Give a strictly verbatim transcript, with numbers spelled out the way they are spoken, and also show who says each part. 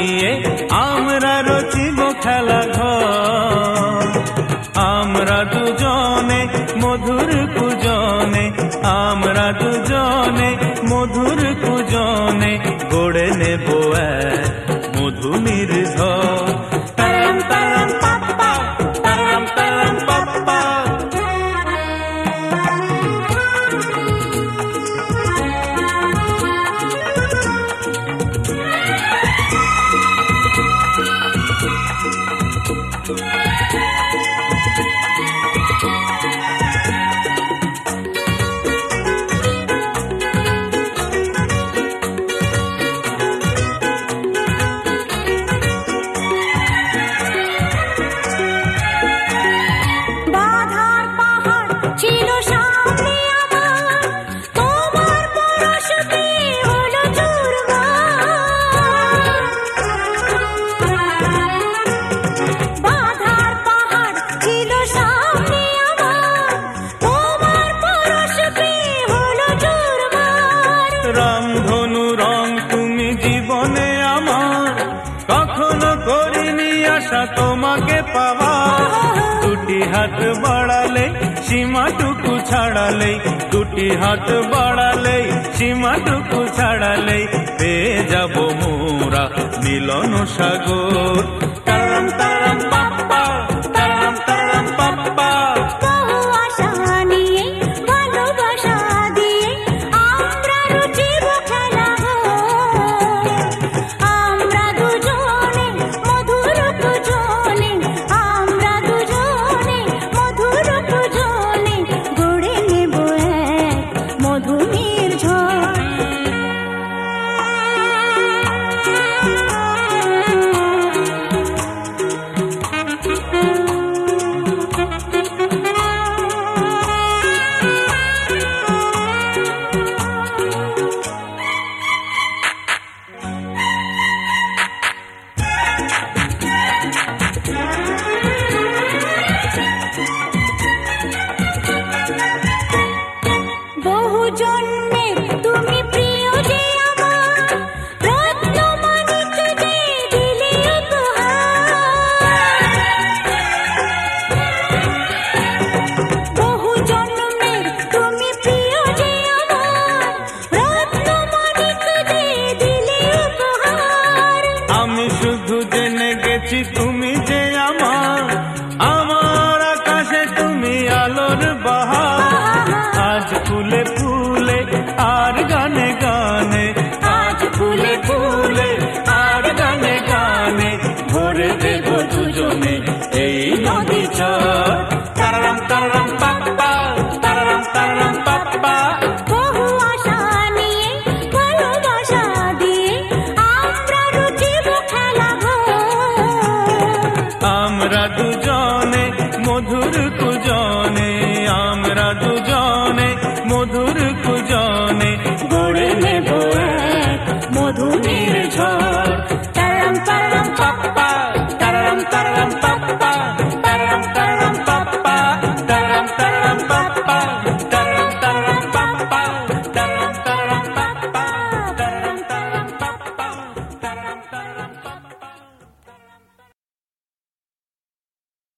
Speaker 1: নিয়ে আমরা রচিব খেলা ঘর। আমরা দুজনে মধুর কুজনে, আমরা দুজনে মধুর কুজনে গড়ে নেব এক মধু নির্ঝর। তারাম তারাম পাপ্পা, তারাম তারাম পাপ্পা। রামধনু রং তুমি জীবনে আমার, কখনো করিনি আশা তোমাকে পাওয়া। দুটি হাত বাড়ালে সীমাটুকু ছাড়ালে, দুটি হাত বাড়ালে সীমাটুকু ছাড়ালে পেয়ে যাব মোরা মিলন সাগর। তারাম তারাম পাপ্পা, তারাম তারাম পাপ্পা। তুমি যে আমার, আমার আকাশে তুমি আলোর বাহার। আজ ফুলে ফুলে আর গানে গানে, আজ ফুলে ফুলে আর গানে গানে ভরে দেব দুজনে এই নদী চর। তারাম তারাম পাপ্পা, তারাম তারাম পাপ্পা।
Speaker 2: বহু আশা নিয়ে ভালোবাসা দিয়ে আমরা রচিব খেলা ঘর।
Speaker 1: আমরা দুজনে মধুর কুজনে, আমরা দুজনে মধুর কুজনে